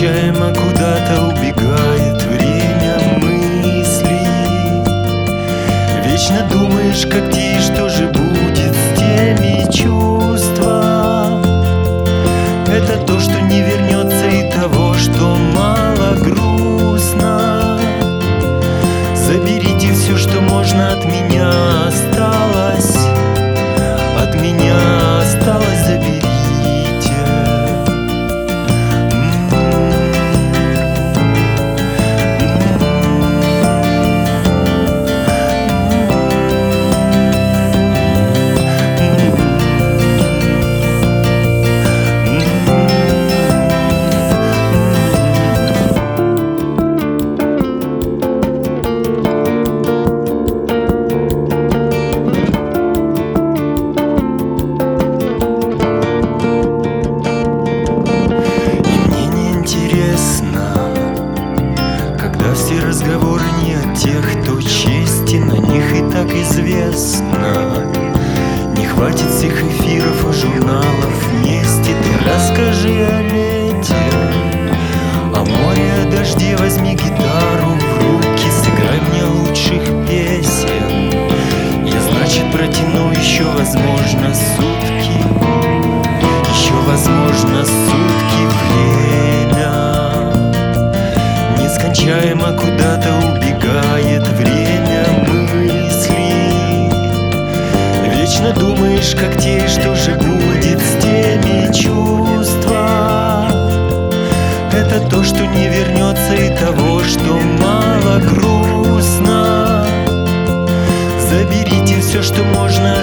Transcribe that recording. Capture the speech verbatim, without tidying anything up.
Нескончаемо куда-то убегает время мыслей. Вечно думаешь, как те, что же будет с теми чувства. Это то, что не вернется, и того, что мало грустно. Заберите все, что можно от меня осталось. От меня осталось, заберите. Все разговоры не о тех, кто честен, на них и так известно. Не хватит всех эфиров и журналов вместе. Ты расскажи о лете, о море, о дожде. Возьми гитару в руки, сыграй мне лучших песен. Я, значит, протяну еще, возможно, сутки. Еще, возможно, сутки время. Нескончаемо куда-то убегает время мыслей. Вечно думаешь, как те, что же будет с теми чувства. Это то, что не вернется, и того, что мало грустно. Заберите все, что можно